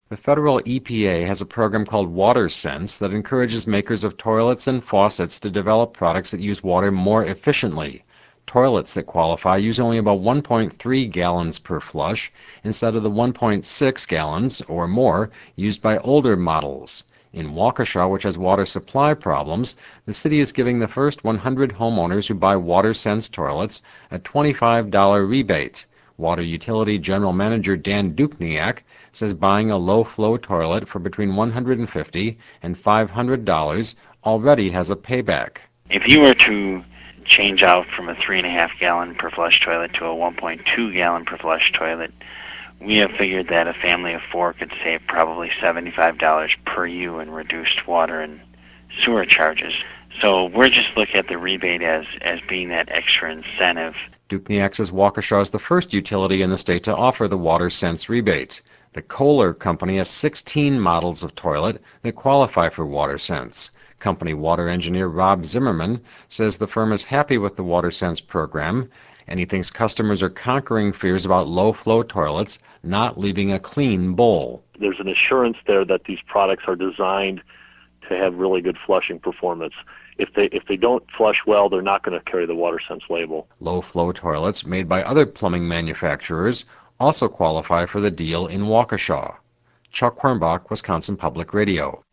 The federal EPA has a program called WaterSense that encourages makers of toilets and faucets to develop products that use water more efficiently. Toilets that qualify use only about 1.3 gallons per flush instead of the 1.6 gallons or more used by older models. In Waukesha, which has water supply problems, the city is giving the first 100 homeowners who buy WaterSense toilets a $25 rebate. Water Utility General Manager Dan Dukniak says buying a low-flow toilet for between $150 and $500 already has a payback. If you were to change out from a 3.5 gallon per flush toilet to a 1.2 gallon per flush toilet, we have figured that a family of 4 could save probably $75 per year in reduced water and sewer charges. So we're just looking at the rebate as being that extra incentive. Dukniak says Waukesha is the first utility in the state to offer the WaterSense rebate. The Kohler Company has 16 models of toilet that qualify for WaterSense. Company water engineer Rob Zimmerman says the firm is happy with the WaterSense program, and he thinks customers are conquering fears about low-flow toilets not leaving a clean bowl. There's an assurance there that these products are designed to have really good flushing performance. If they don't flush well, they're not going to carry the WaterSense label. Low-flow toilets made by other plumbing manufacturers also qualify for the deal in Waukesha. Chuck Quirmbach, Wisconsin Public Radio.